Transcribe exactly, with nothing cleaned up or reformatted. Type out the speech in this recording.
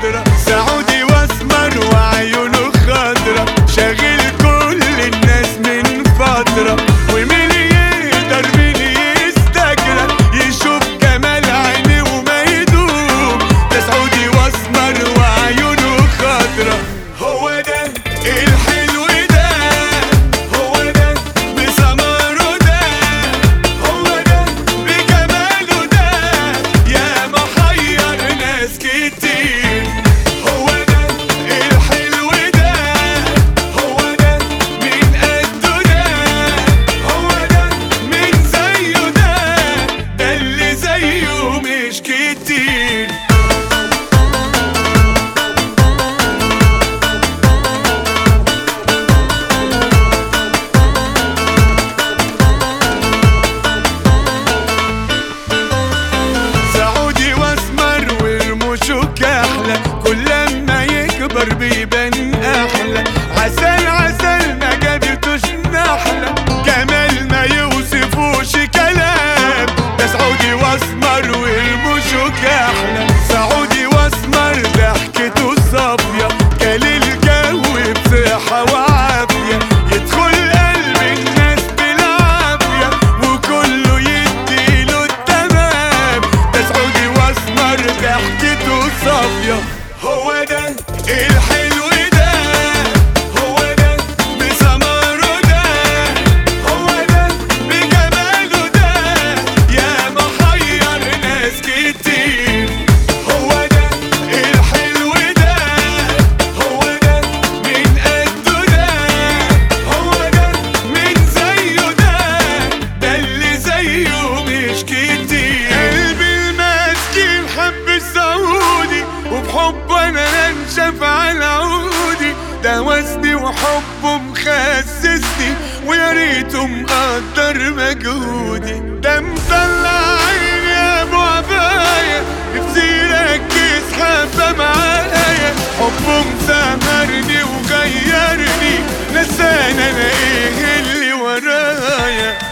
خضرا، سعودي واسمر وعيونه خضرا، شاغل كل الناس من فترة. ومين يقدر مين يستجرى يشوف جمال عيني وما يدوم، ده سعودي واسمر وعيونه خضرا. هو ده الحلو ده، هو ده بسمره ده، هو ده بجماله ده، يا محير ناس كتير. هو ده الحلو ده، هو ده من قده ده، هو ده من زيه ده، ده اللي زيه مش كتير. سعودي واسمر ورموشه كحلة، كل لما يكبر بيبان احلى. عسل عسل ما جابتوش نحلة، جمال ما يوصفوش كلام، ده سعودي واسمر ورموشه كحلة. سعودي واسمر ضحكته صافية، كل الجو بصحة وعافية، يدخل قلب الناس بالعافية وكله يديله التمام، ده سعودي واسمر ضحكته صافية. هو ده الحلو ده، هو ده بسمره ده، هو ده بجماله ده، يا محير ناس كتير. هو ده الحلو ده، هو ده من قده ده، هو ده من زيه ده، ده اللي زيه مش كتير. قلبي المسكين حب السعودي، وبحبه انا انشف على عودي، ده وزني وحبه مخسسني، ويا ريته مقدر مجهودي. ده مطلع عيني يا ابو عباية، نفسي يركز حبة معايا، حبه مسهرني وغيرني، نساني انا ايه اللي ورايا.